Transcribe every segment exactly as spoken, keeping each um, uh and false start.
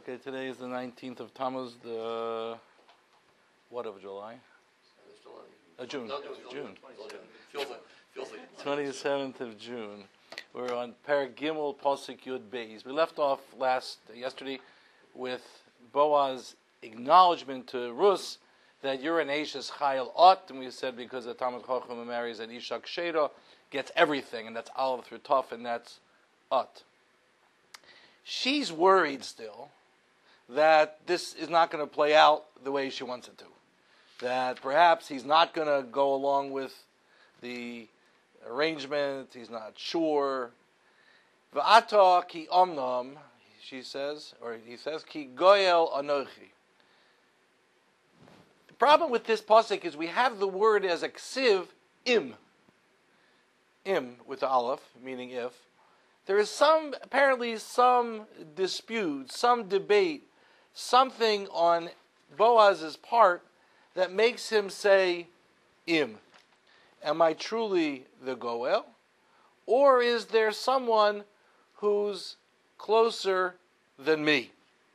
Okay, today is the nineteenth of Tammuz, the what of July? Uh, June. No, June. June. Feels like, feels like. twenty-seventh of June. We're on Perek Gimel Pasuk Yud Beis. We left off last yesterday with Boaz' acknowledgement to Rus that you're an Ashes Chayil Ot, and we said because the Talmud Chacham marries an Isha Ksheda, gets everything, and that's Aleph through Tov, and that's Ot. She's worried still that this is not going to play out the way she wants it to. That perhaps he's not going to go along with the arrangement, he's not sure. V'ata ki omnam, she says, or he says, ki goyel anochi. The problem with this pasuk is we have the word as a ksiv, im. Im, with the aleph, meaning if. There is some, apparently some dispute, some debate, something on Boaz's part that makes him say, im. Am I truly the Goel? Or is there someone who's closer than me?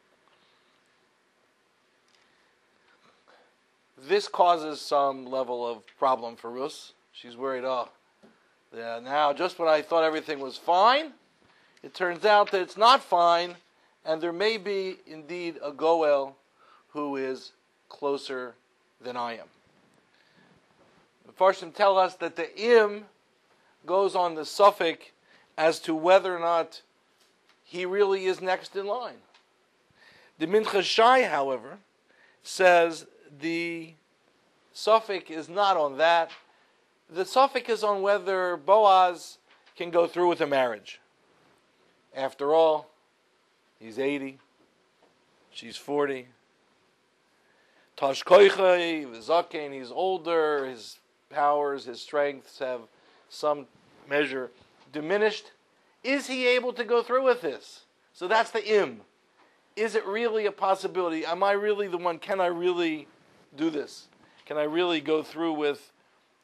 This causes some level of problem for Rus. She's worried, oh, yeah, now just when I thought everything was fine, it turns out that it's not fine, and there may be indeed a Goel who is closer than I am. The Farshim tell us that the im goes on the suffix as to whether or not he really is next in line. The Mincha Shai, however, says the suffix is not on that. The suffix is on whether Boaz can go through with a marriage. After all, he's eighty, she's forty. Tash koichai, v'zakein, he's older, his powers, his strengths have some measure diminished. Is he able to go through with this? So that's the im. Is it really a possibility? Am I really the one? Can I really do this? Can I really go through with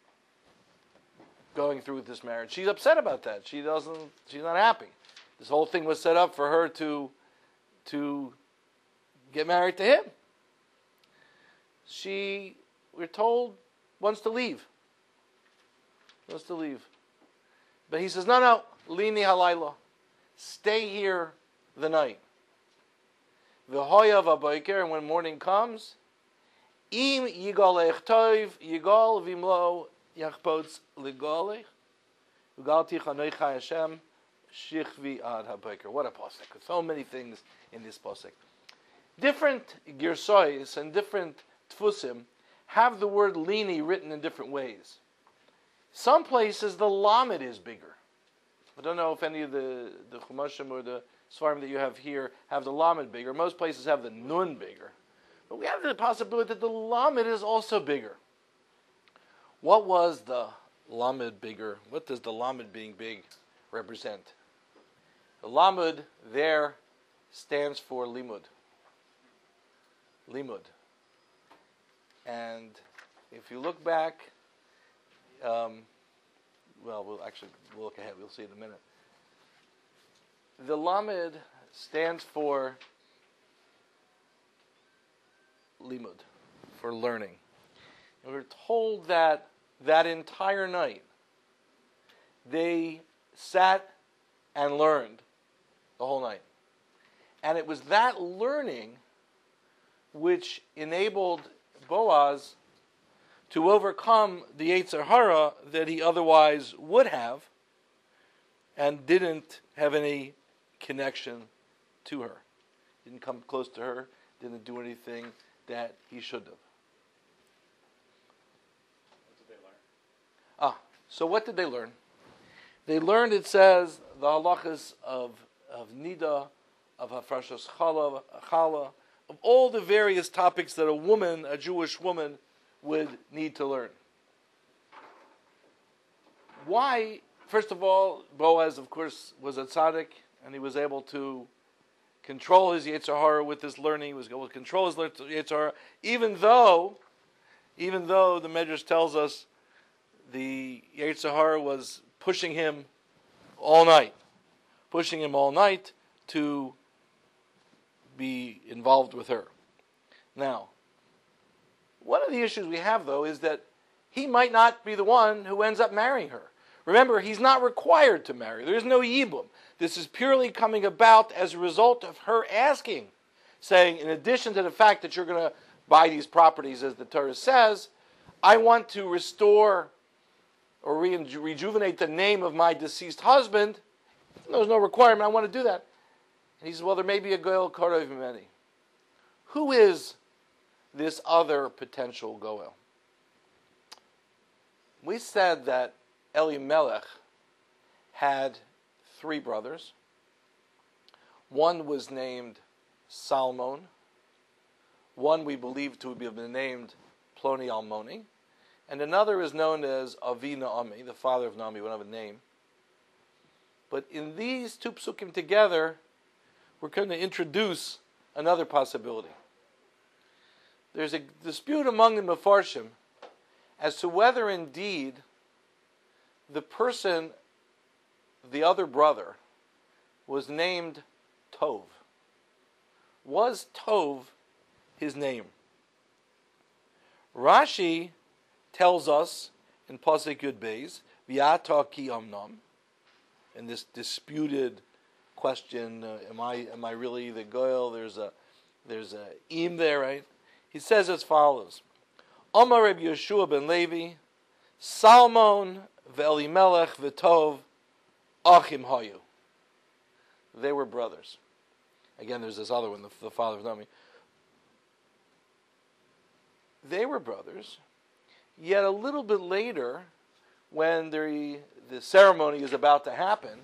going through with this marriage? She's upset about that. She doesn't. She's not happy. This whole thing was set up for her to to get married to him. She, we're told, wants to leave. Wants to leave. But he says, no, no, lini halayla. Stay here the night. V'hoya v'aboiker, and when morning comes, im yigal echtoiv, yigal v'imlo yachpotz ligolech, ugalti chanoicha Hashem, shichvi ad haboiker. What a pasuk. So many things in this pasuk. Different girsois and different tfusim have the word lini written in different ways. Some places the lamed is bigger. I don't know if any of the, the chumashim or the svarim that you have here have the lamed bigger. Most places have the nun bigger. But we have the possibility that the lamed is also bigger. What was the lamed bigger? What does the lamed being big represent? The lamed there stands for limud. Limud. And if you look back, um, well, we'll actually we'll look ahead. We'll see in a minute. The lamed stands for limud, for learning. And we're told that that entire night they sat and learned the whole night. And it was that learning which enabled Boaz to overcome the Yetzer Hara that he otherwise would have and didn't have any connection to her. Didn't come close to her, didn't do anything that he should have. What did they learn? Ah, so what did they learn? They learned, it says, the halachas of, of Nida, of Hafrashas Chala, Chala, of all the various topics that a woman, a Jewish woman, would need to learn. Why? First of all, Boaz, of course, was a tzaddik, and he was able to control his Yetzer Hara with his learning. He was able to control his Yetzer Hara, even though, even though the Medrash tells us the Yetzer Hara was pushing him all night, pushing him all night to be involved with her. Now, one of the issues we have, though, is that he might not be the one who ends up marrying her. Remember, he's not required to marry. There is no yibum. This is purely coming about as a result of her asking, saying, in addition to the fact that you're going to buy these properties, as the Torah says, I want to restore or re- rejuvenate the name of my deceased husband. There's no requirement. I want to do that. And he says, well, there may be a goel karev mimeni. Who is this other potential goel? We said that Elimelech had three brothers. One was named Salmon. One we believe to have been named Ploni Almoni. And another is known as Avi Naomi, the father of Naomi, we don't have a name. But in these two psukim together, we're going to introduce another possibility. There's a dispute among the Mefarshim as to whether indeed the person, the other brother, was named Tov. Was Tov his name? Rashi tells us in Pasuk Yud Beis, V'yata ki amnam, in this disputed question, uh, am I am I really the goel? There's a there's a im there, right? He says as follows: Amar Reb Yeshua ben Levi, Salmon ve'Elimelech v'Tov achim hayu. They were brothers. Again, there's this other one, the, the father of Naomi. They were brothers. Yet a little bit later, when the the ceremony is about to happen,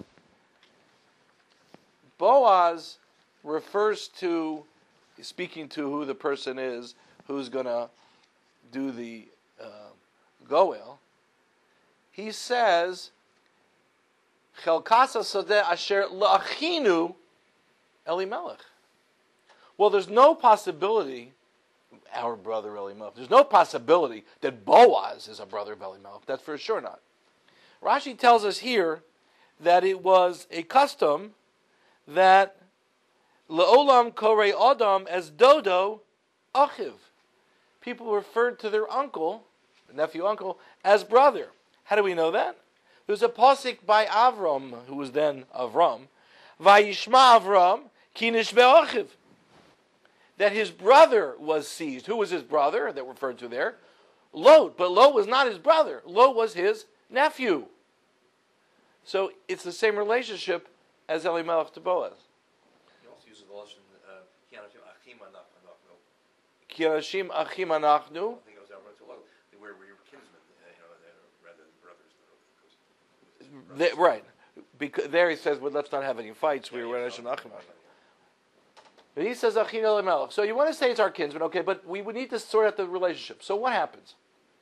Boaz refers to, speaking to who the person is who's going to do the uh, goel, he says, Chelkasa Sadeh Asher La'achinu Elimelech. Well, there's no possibility, our brother Elimelech, there's no possibility that Boaz is a brother of Elimelech. That's for sure not. Rashi tells us here that it was a custom that Le'olam Korei Adam as Dodo Achiv. People referred to their uncle, nephew uncle, as brother. How do we know that? There's a pasuk by Avram, who was then Avram, Vayishma Avram Kinish Be'achiv, that his brother was seized. Who was his brother that referred to there? Lot. But Lot was not his brother. Lot was his nephew. So it's the same relationship as Elimelech to Boaz. He also uses the lesson, Kianashim Achim Anachnu. Kianashim Achim Anachnu. I think it was out to Lot. They were your kinsmen, you know, rather than brothers. They, right. Because there he says, well, let's not have any fights. We were Kianashim Achim. But he says Achim Elimelech. So you want to say it's our kinsman, okay, but we would need to sort out the relationship. So what happens?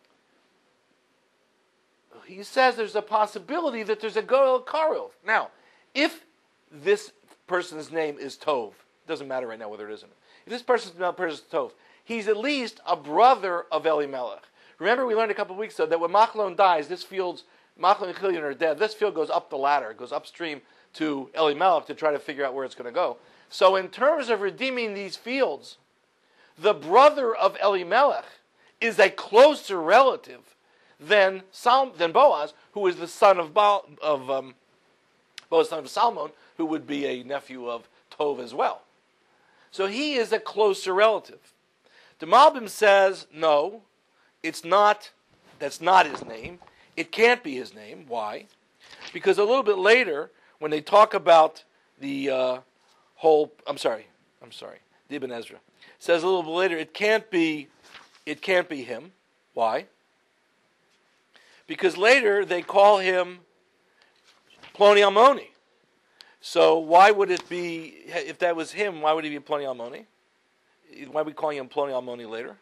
He says there's a possibility that there's a goel karov. Now, if this person's name is Tov, it doesn't matter right now whether it isn't. If this person's name is Tov, he's at least a brother of Elimelech. Remember, we learned a couple of weeks ago that when Machlon dies, this field's Machlon and Chilion are dead. This field goes up the ladder, it goes upstream to Elimelech to try to figure out where it's going to go. So, in terms of redeeming these fields, the brother of Elimelech is a closer relative than Sal- than Boaz, who is the son of Baal, of um, Boaz, son of Salmon, who would be a nephew of Tov as well. So he is a closer relative. The Malbim says, no, it's not. That's not his name. It can't be his name. Why? Because a little bit later, when they talk about the uh, whole, I'm sorry, I'm sorry, the Ibn Ezra says a little bit later, it can't be, it can't be him. Why? Because later they call him Ploni Almoni. So why would it be, if that was him, why would he be Ploni Almoni? Why are we calling him Ploni Almoni later?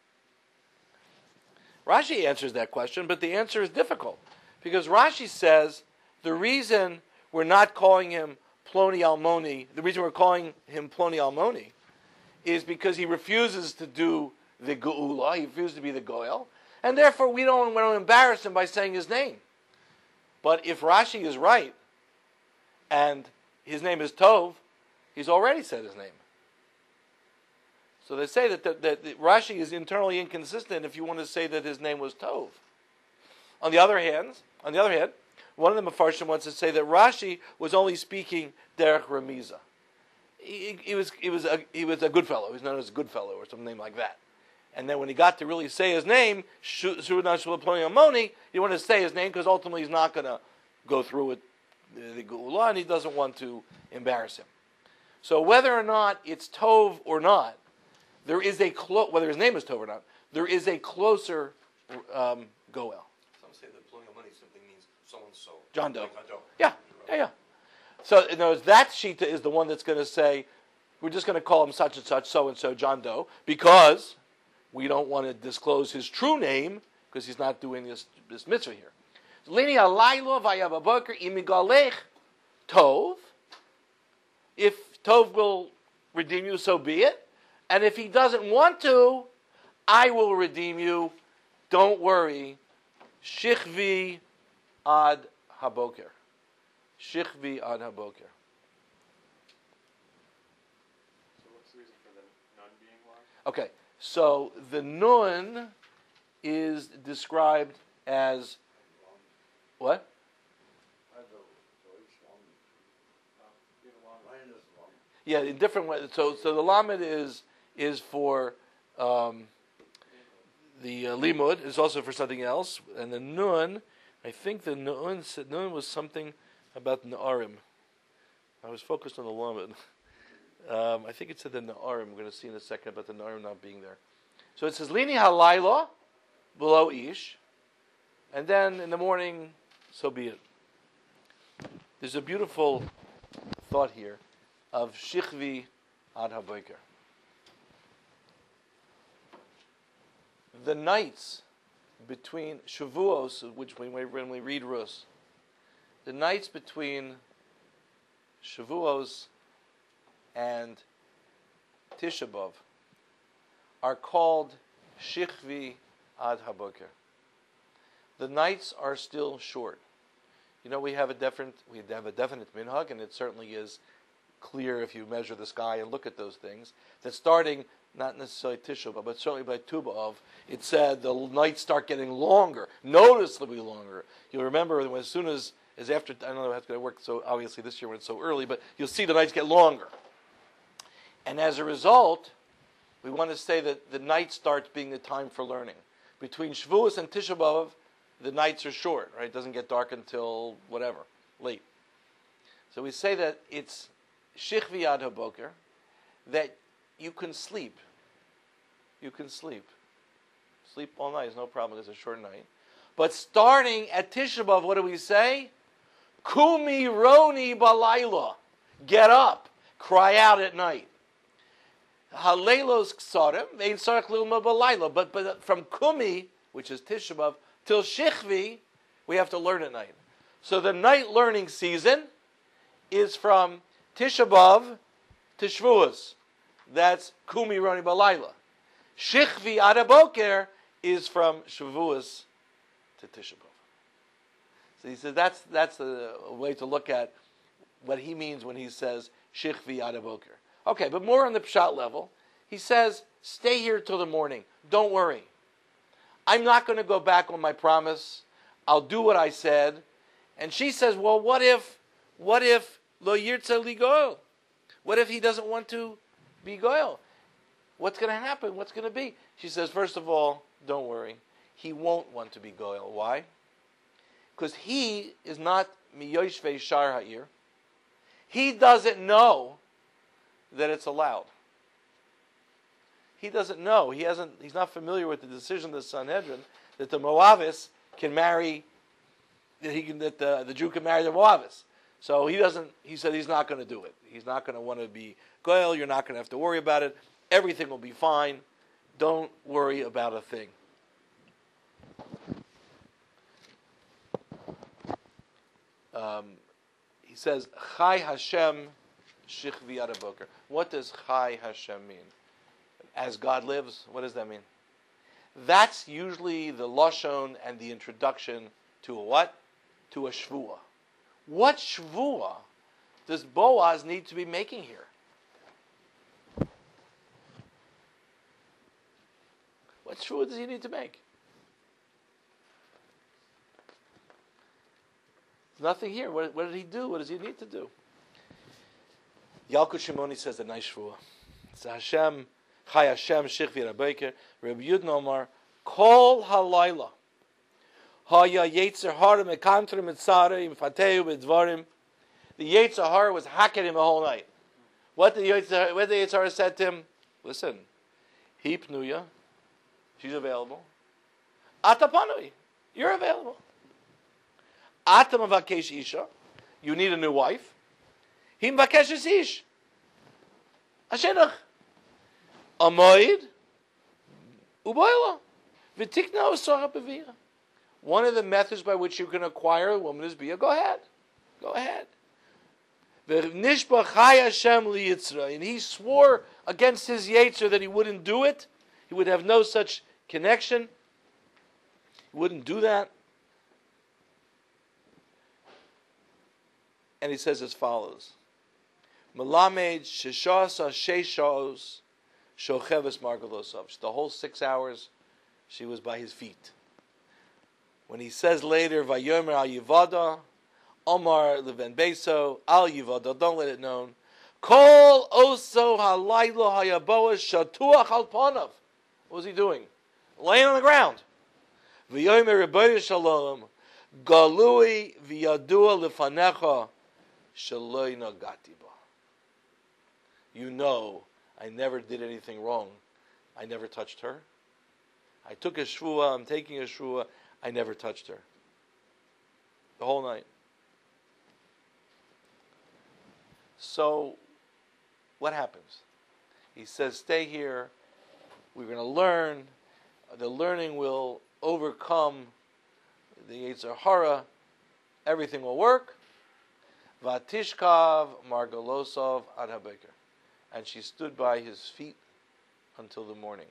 Rashi answers that question, but the answer is difficult. Because Rashi says the reason we're not calling him Ploni Almoni, the reason we're calling him Ploni Almoni, is because he refuses to do the Geula, he refuses to be the Goel, and therefore we don't want to embarrass him by saying his name. But if Rashi is right, and his name is Tov, he's already said his name. So they say that, that, that Rashi is internally inconsistent if you want to say that his name was Tov. On the other hand, on the other hand, one of the Mefarshim wants to say that Rashi was only speaking derech remiza. He, he was he was a he was a good fellow. He was known as a good fellow or something like that. And then when he got to really say his name, Surudan Shalaponi Amoni, he wanted to say his name because ultimately he's not going to go through with the Geula, and he doesn't want to embarrass him. So whether or not it's Tov or not, there is a clo- whether his name is Tov or not, there is a closer um, Goel. Some say that Ploni Amoni simply means so and so. John Doe. Like John Doe. Yeah, yeah, yeah. So in other words, that Shita is the one that's going to say, we're just going to call him such and such, so and so, John Doe, because we don't want to disclose his true name because he's not doing this this mitzvah here. Lini alaylo vayababoker imigalech Tov. If Tov will redeem you, so be it. And if he doesn't want to, I will redeem you. Don't worry. Shichvi ad haboker. Shichvi ad haboker. So what's the reason for the nun being lost? Okay, so the nun is described as what? Yeah, in different ways. So, so the lamed is is for um, the uh, limud. Is also for something else, and the nun. I think the nun said nun was something about na'arim. I was focused on the lamed. Um, I think it said the na'arim. We're going to see in a second about the na'arim not being there. So it says lini halayla below ish, and then in the morning, so be it. There's a beautiful thought here of shichvi ad haboker. The nights between Shavuos, which when we, when we read Rus, the nights between Shavuos and Tisha B'Av are called shichvi ad haboker. The nights are still short. You know, we have a different, we have a definite minhag, and it certainly is clear if you measure the sky and look at those things, that starting, not necessarily Tisha B'Av, but certainly by Tu B'Av, it said the nights start getting longer, noticeably longer. You'll remember when as soon as, as after, I don't know how it's going to work so obviously this year when it's so early, but you'll see the nights get longer. And as a result, we want to say that the night starts being the time for learning. Between Shavuos and Tisha B'Av, the nights are short, right? It doesn't get dark until whatever, late. So we say that it's Shichvi ad haboker, that you can sleep. You can sleep. Sleep all night is no problem. It's a short night. But starting at Tisha B'Av, what do we say? Kumi roni balayla. Get up. Cry out at night. Halelos ksarim, vein sarach lilma balayla. But but from Kumi, which is Tisha B'Av, till Shichvi, we have to learn at night. So the night learning season is from Tisha B'Av to Shavuos. That's Kumi Roni Balayla. Shichvi ad haboker is from Shavuos to Tisha B'Av. So he says that's that's a, a way to look at what he means when he says Shichvi ad haboker. Okay, but more on the pshat level, he says, stay here till the morning. Don't worry. I'm not going to go back on my promise. I'll do what I said. And she says, well, what if, what if lo yirtza li goel? What if he doesn't want to be goel? What's going to happen? What's going to be? She says, first of all, don't worry. He won't want to be goel. Why? Because he is not miyoshvei shar ha'ir. He doesn't know that it's allowed. He doesn't know. He hasn't. He's not familiar with the decision of the Sanhedrin that the Moavis can marry. That he can. That the, the Jew can marry the Moavis. So he doesn't. He said he's not going to do it. He's not going to want to be goel. You're not going to have to worry about it. Everything will be fine. Don't worry about a thing. Um, he says, Chai Hashem Shichvi ad haboker. What does Chai Hashem mean? As God lives, what does that mean? That's usually the lashon and the introduction to a what? To a shvuah. What shvuah does Boaz need to be making here? shvua does he need to make? Nothing here. What, what did he do? What does he need to do? Yalkut Shimoni says a nice shvua. It's Hashem, Chai Hashem, Shichvi Rabbeker, Rabbi Yudin Omar, Kol halayla. Haya Yetzer Hara Mekantrim Mitzarei Mfateu B'Dvarim. The Yetzer Hara was hacking him the whole night. What did the Yetzer, what did the Yetzer Hara said to him? Listen, Hi Pnuya, she's available. Ata Panui, you're available. Ata Mavakesh Isha, you need a new wife. Him Vakesh Ish. Ashenach. Amoid Uboila. V'tikna Osara Bevira. One of the methods by which you can acquire a woman is bia. Go ahead. Go ahead. And he swore against his Yetzer that he wouldn't do it. He would have no such connection. He wouldn't do that. And he says as follows. Melamed sheshasa sheshos shocheves margalosov. The whole six hours she was by his feet. When he says later, Vayomer al Yivada, Omar Leven Beso, al Yivada, don't let it known. Kol oso halaylo hayaboa shatuach al panav. What was he doing? Laying on the ground. Vayomer Rebbeinu Shalom, Galui v'yadua lefanecha shaloi nagati ba. You know, I never did anything wrong. I never touched her. I took a shvua, I'm taking a shvua, I never touched her. The whole night. So, what happens? He says, stay here. We're going to learn. The learning will overcome the Yetzer Hara. Everything will work. Vatishkav Margalosov ad habeker. And she stood by his feet until the morning.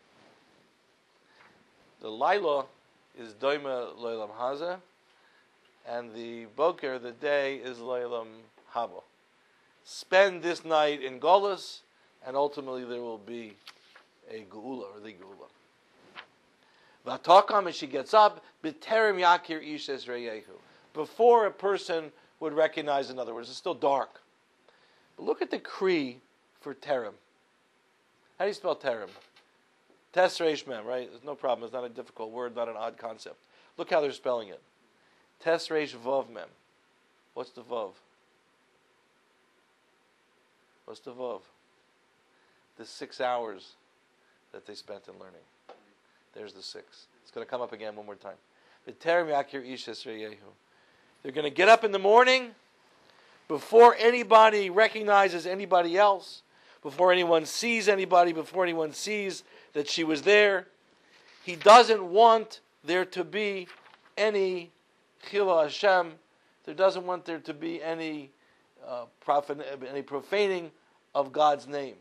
The Laila is Doima Leilam Haza, and the Boker, the day, is Leilam Haba. Spend this night in Golus, and ultimately there will be a Geula, or the Geula. Vatakam, and she gets up, B'terem Yakir Ish Esreyehu. Before a person would recognize, in other words, it's still dark. But look at the Kri for Terem. How do you spell Terem? Tes Reish Mem, right? There's no problem. It's not a difficult word, not an odd concept. Look how they're spelling it. Tes Reish Vav Mem. What's the Vav? What's the Vav? The six hours that they spent in learning. There's the six. It's going to come up again one more time. V'terem yakir ish esreyehu. They're going to get up in the morning before anybody recognizes anybody else, before anyone sees anybody, before anyone sees that she was there. He doesn't want there to be any chila Hashem. There doesn't want there to be any uh, profan- any profaning of God's name.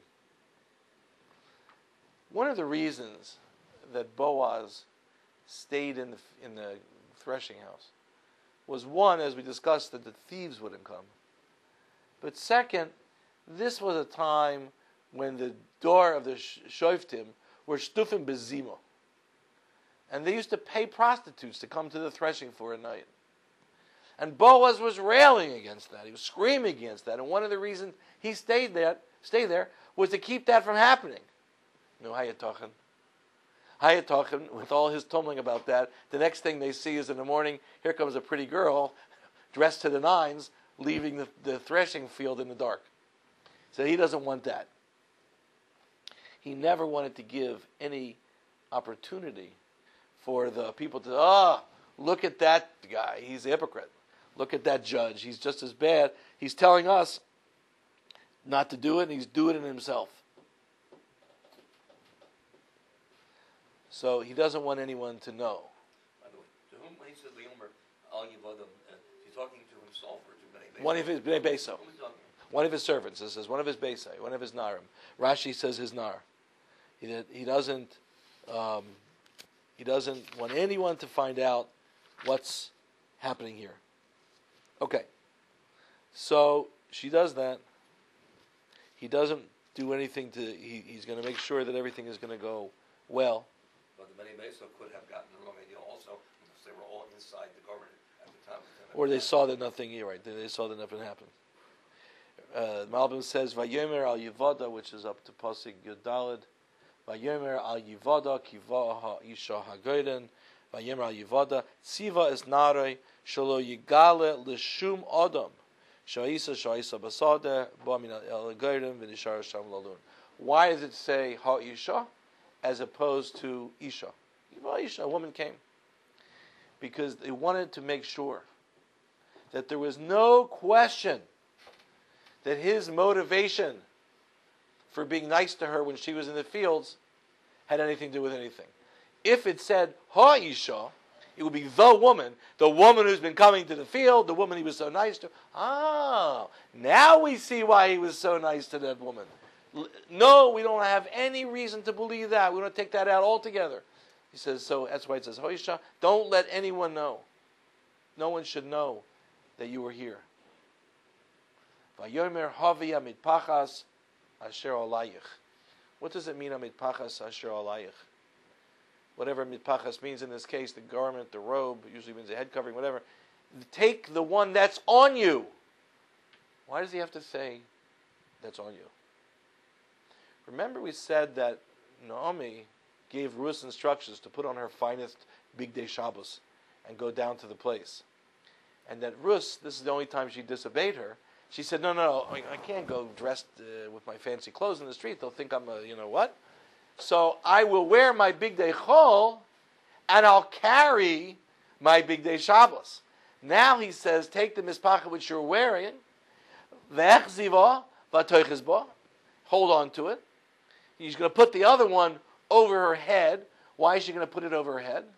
One of the reasons that Boaz stayed in the in the threshing house was, one, as we discussed, that the thieves wouldn't come. But second, this was a time when the door of the shoftim were shtufim bezimo. And they used to pay prostitutes to come to the threshing floor at night. And Boaz was railing against that. He was screaming against that. And one of the reasons he stayed there, stayed there was to keep that from happening. No, Hayatochen. Hayatochen, with all his tumbling about that, the next thing they see is in the morning, here comes a pretty girl, dressed to the nines, leaving the, the threshing field in the dark. So he doesn't want that. He never wanted to give any opportunity for the people to, ah, oh, look at that guy, he's a hypocrite. Look at that judge, he's just as bad. He's telling us not to do it, and he's doing it himself. So he doesn't want anyone to know. By the way, to whom, when he says Leomer al Yivadim, uh, he's talking to himself or to many? One of his Bnei Beso. Who is he talking about? One of his servants. This is one of his Beisai, one of his Narim. Rashi says his Nar. He, he doesn't um, he doesn't want anyone to find out what's happening here. Okay. So she does that. He doesn't do anything to, he, he's going to make sure that everything is going to go well. But the Bnei Mesa could have gotten the wrong idea also because they were all inside the government at the time. Or they saw that nothing, you're right, they saw that nothing happened. Uh, Malbim says, Vayomer al Yivada, which is up to Pasik Yudalid. Vayomer al Yivada, Kiva ha Isha hagoyden. Vayomer al Yivada, Tziva is Narei, Shalo Yigale Lishum Adam. Shaisa Shaisa Basade, Bamin al Goyden, Vinishar Sham Lalun. Why does it say Ha Isha as opposed to Isha? Yiva Isha, a woman came. Because they wanted to make sure that there was no question that his motivation for being nice to her when she was in the fields had anything to do with anything. If it said Ha-Isha, it would be the woman, the woman who's been coming to the field, the woman he was so nice to. Ah, now we see why he was so nice to that woman. No, we don't have any reason to believe that. We don't take that out altogether. He says, so that's why it says Ha-Isha. Don't let anyone know. No one should know that you were here. Vayomer havia mitpachas asher alayich. What does it mean, mitpachas asher alayich? Whatever mitpachas means in this case, the garment, the robe, usually means a head covering, whatever. Take the one that's on you. Why does he have to say that's on you? Remember we said that Naomi gave Ruth instructions to put on her finest big day Shabbos and go down to the place. And that Ruth, this is the only time she disobeyed her. She said, no, no, I, I can't go dressed uh, with my fancy clothes in the street. They'll think I'm a, you know what? So I will wear my big day chol, and I'll carry my big day Shabbos. Now he says, take the mispacha which you're wearing, ve'echziva v'toichizba, hold on to it. He's going to put the other one over her head. Why is she going to put it over her head?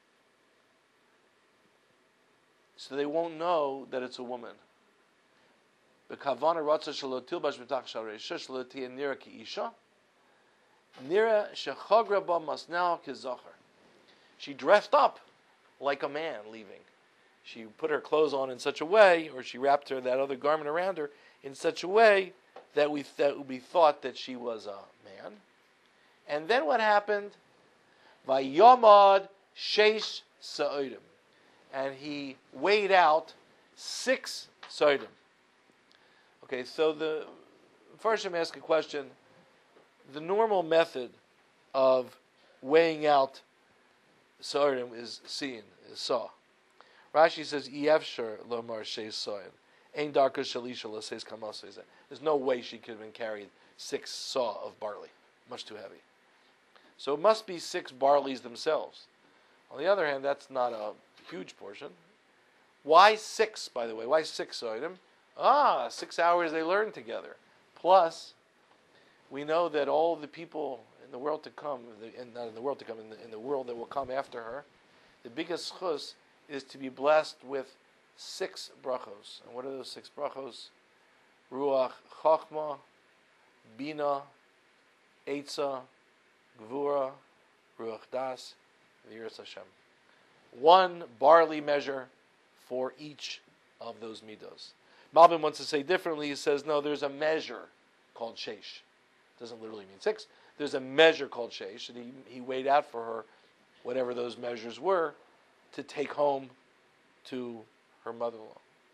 So they won't know that it's a woman. The kavana ratza shelo tilbash b'tach shareisha shelo tiyeh nira ki isha. Nira shechagra ba masnel kizacher. She dressed up like a man leaving. She put her clothes on in such a way, or she wrapped her that other garment around her in such a way that we that we thought that she was a man. And then what happened? Vayomad sheish sa'odim. And he weighed out six sa'odim. Okay, so the first I'm ask a question. The normal method of weighing out sa'odim is seen, is saw. Rashi says, "Yefshar lomar sheish sa'odim." Ein darka shalisha l'seis kamasei. There's no way she could have been carried six saw of barley. Much too heavy. So it must be six barleys themselves. On the other hand, that's not a huge portion. Why six, by the way? Why six sa'odim? Ah, six hours they learned together. Plus, we know that all the people in the world to come, in, not in the world to come, in the, in the world that will come after her, the biggest chus is to be blessed with six brachos. And what are those six brachos? Ruach Chachma, Bina, Eitzah, Gvura, Ruach Das, V'yiras Hashem. One barley measure for each of those midos. Malbim wants to say differently. He says, no, there's a measure called sheish. Doesn't literally mean six. There's a measure called sheish, and he, he weighed out for her whatever those measures were to take home to her mother-in-law.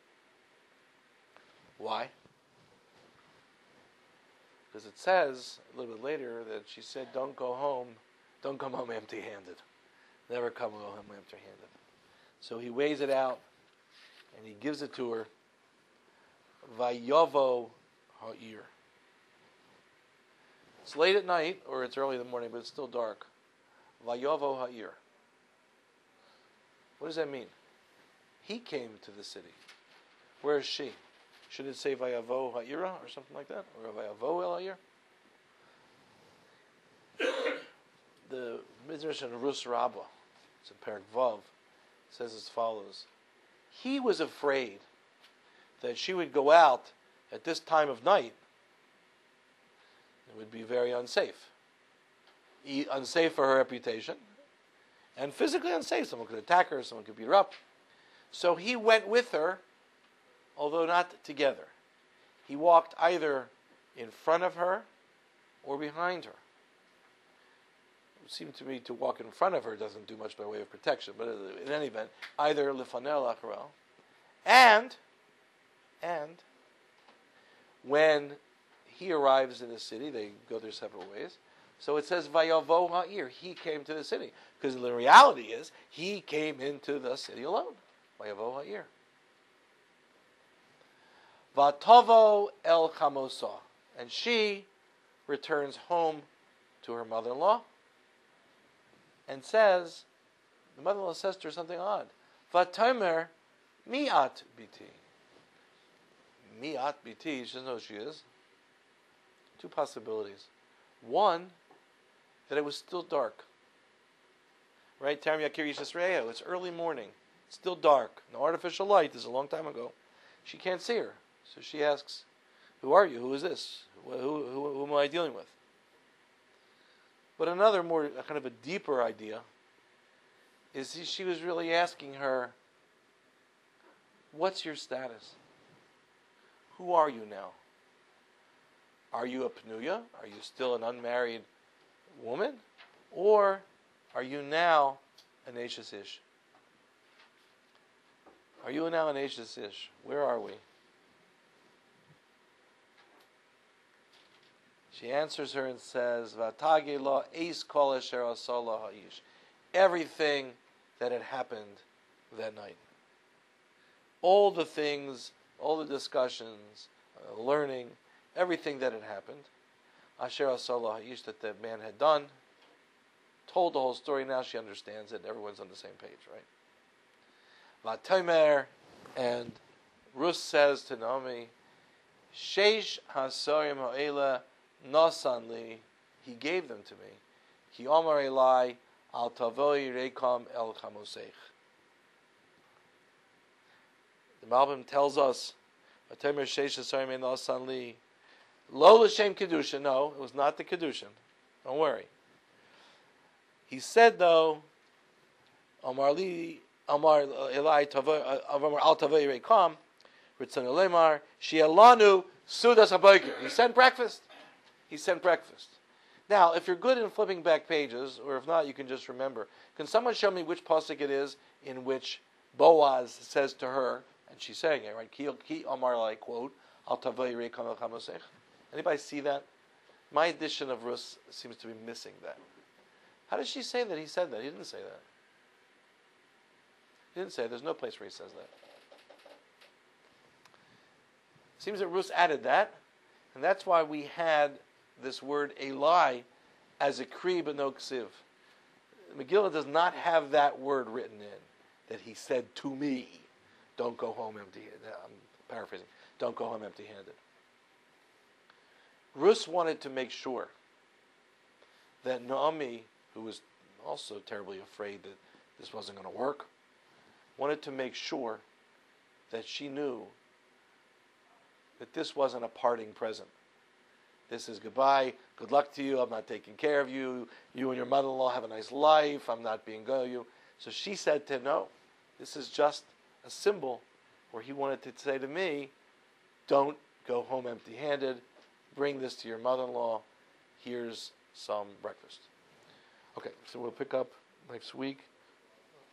Why? Because it says a little bit later that she said, don't go home, don't come home empty-handed. Never come home empty-handed. So he weighs it out, and he gives it to her. Vayavo ha'ir. It's late at night, or it's early in the morning, but it's still dark. Vayavo ha'ir. What does that mean? He came to the city. Where is she? Should it say Vayavo ha'ira or something like that? Or Vayavo el ha'ir? The Midrash in Rus Rabbah, it's in Perek Vav, says as follows. He was afraid that she would go out at this time of night. It would be very unsafe. E- unsafe for her reputation, and physically unsafe. Someone could attack her, someone could beat her up. So he went with her, although not together. He walked either in front of her or behind her. seem to me to walk in front of her doesn't do much by way of protection. But in any event, either lifanel acharel, and and when he arrives in the city, they go their separate ways. So it says vayavo ha'ir. He came to the city, because the reality is he came into the city alone. Vayavo ha'ir. Vatavo el chamosa, and she returns home to her mother-in-law, and says, the mother-in-law says to her something odd. Vatomer mi'at biti. Mi'at biti, she doesn't know who she is. Two possibilities. One, that it was still dark. Right? Tam Yakir Yisrael. It's early morning. It's still dark. No artificial light. This is a long time ago. She can't see her. So she asks, who are you? Who is this? Who, who, who, who am I dealing with? But another more, kind of a deeper idea, is she was really asking her, what's your status? Who are you now? Are you a pnuya? Are you still an unmarried woman? Or are you now an Ashes Ish? Are you now an Ashes Ish? Where are we? She answers her and says, Vatagi la eis kol asher asala ha'ish. Everything that had happened that night. All the things, all the discussions, uh, learning, everything that had happened, asher asala ha'ish, that the man had done, told the whole story. Now she understands it. Everyone's on the same page, right? Vatomer, and Rus says to Naomi, Sheish hasorim ha'ela Nasan li, he gave them to me. Ki omar elai al tavoi rekam el chamosech. The Malbim tells us, V'temer sheish hasorim nasan li, lo l'shem kedusha. No, it was not the kedushin. Don't worry. He said though, Omar li, Omar elai tavoi al tavoi rekam, Ritzon Lemar she'elanu sudas haboker. He sent breakfast. He sent breakfast. Now, if you're good in flipping back pages, or if not, you can just remember. Can someone show me which pasuk it is in which Boaz says to her, and she's saying it, right? Ki ki amar like quote, al tavei rekam el chamosech. Anybody see that? My edition of Rus seems to be missing that. How does she say that? He said that. He didn't say that. He didn't say it. There's no place where he says that. Seems that Rus added that, and that's why we had this word Eli as a kri but no ksiv. Megillah does not have that word written in, that he said to me, don't go home empty-handed. I'm paraphrasing. Don't go home empty-handed. Rus wanted to make sure that Naomi, who was also terribly afraid that this wasn't going to work, wanted to make sure that she knew that this wasn't a parting present. This is goodbye, good luck to you, I'm not taking care of you, you and your mother-in-law have a nice life, I'm not being good to you. So she said to him, no, this is just a symbol where he wanted to say to me, don't go home empty-handed, bring this to your mother-in-law, here's some breakfast. Okay, so we'll pick up next week.